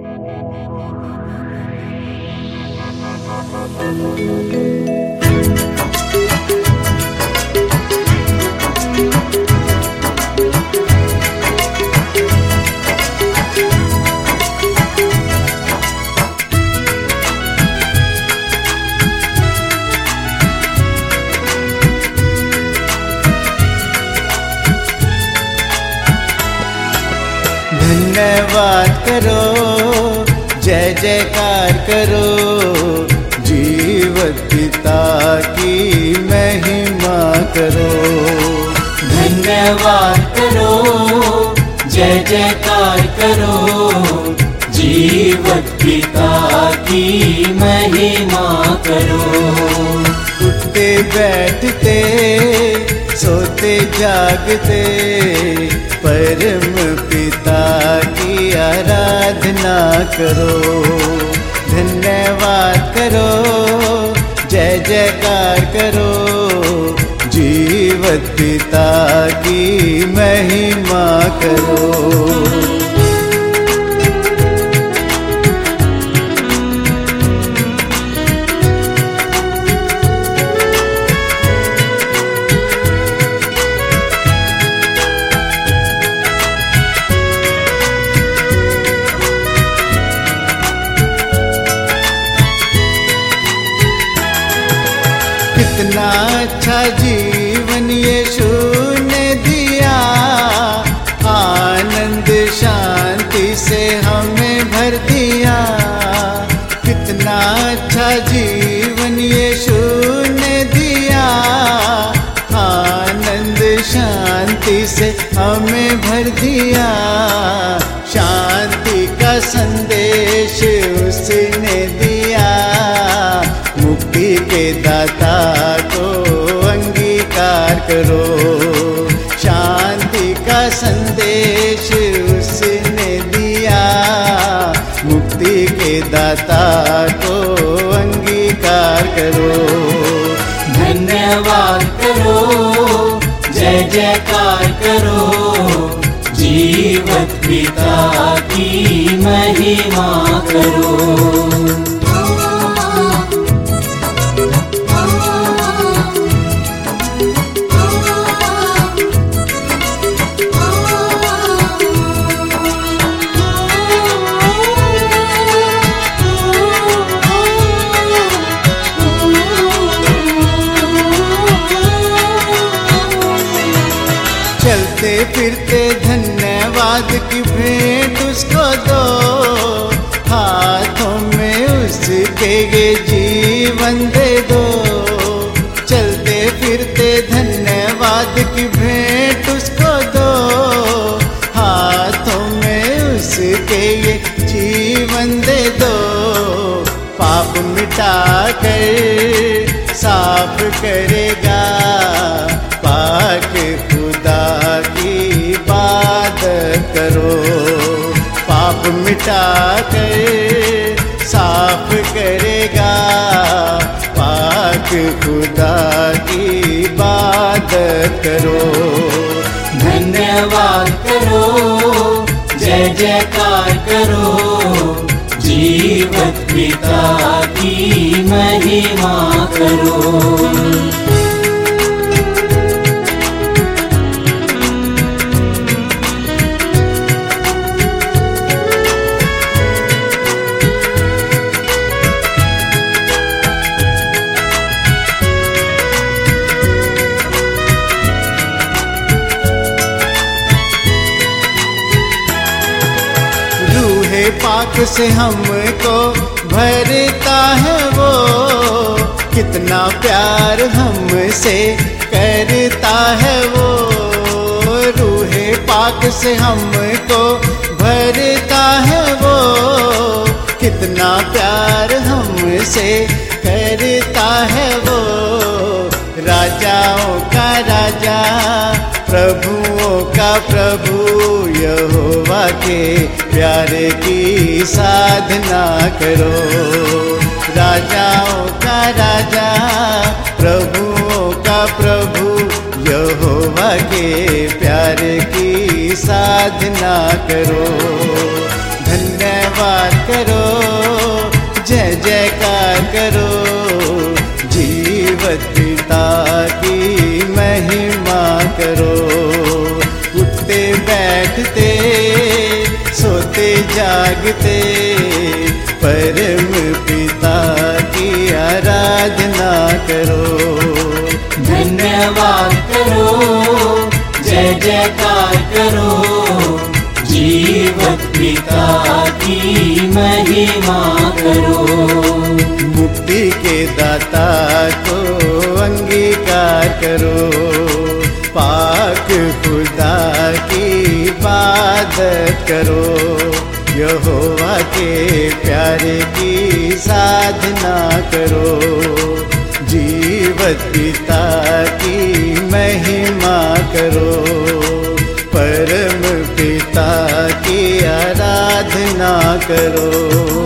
धन्यवाद करो, जय जयकार करो, जीवत पिता की महिमा करो। धन्यवाद करो, जय जयकार करो, जीवत पिता की महिमा करो। उठते बैठते सोते जागते परम पिता की आराधना करो। धन्यवाद करो, जय जयकार करो, जीवत पिता की महिमा करो। कितना अच्छा जीवन यीशु ने दिया, आनंद शांति से हमें भर दिया। कितना अच्छा जीवन यीशु ने दिया, आनंद शांति से हमें भर दिया। शांति का संदेश उसने दिया, मुक्ति के दाता को अंगीकार करो। शांति का संदेश उसने दिया, मुक्ति के दाता को अंगीकार करो। धन्यवाद करो, जय जयकार करो, जीवत पिता की महिमा करो। चलते फिरते धन्यवाद की भेंट उसको दो, हाथों में उसके ये जीवन दे दो। चलते फिरते धन्यवाद की भेंट उसको दो, हाथों में उसके ये जीवन दे दो। पाप मिटा कर साफ करेगा, पाक खुदा की इबादत करो। पाप मिटा कर साफ करेगा, पाक खुदा की इबादत करो। धन्यवाद करो, जय जयकार करो, जीवत पिता की महिमा करो। पाक से हमको भरता है वो, कितना प्यार हमसे करता है वो। रूहे पाक से हमको भरता है वो, कितना प्यार हमसे करता है वो। राजाओं का राजा, प्रभुओं का प्रभु, यहोवा के प्यारे की साधना करो। राजाओं का राजा, प्रभुओं का प्रभु, यहोवा के प्यारे की साधना करो। धन्यवाद जागते परम पिता की आराधना करो। धन्यवाद करो, जय जयकार करो, जीवत पिता की महिमा करो। मुक्ति के दाता को अंगीकार करो, पाक खुदा की इबादत करो, यहोवा के प्यारे की साधना करो, जीवत पिता की महिमा करो, परम पिता की आराधना करो।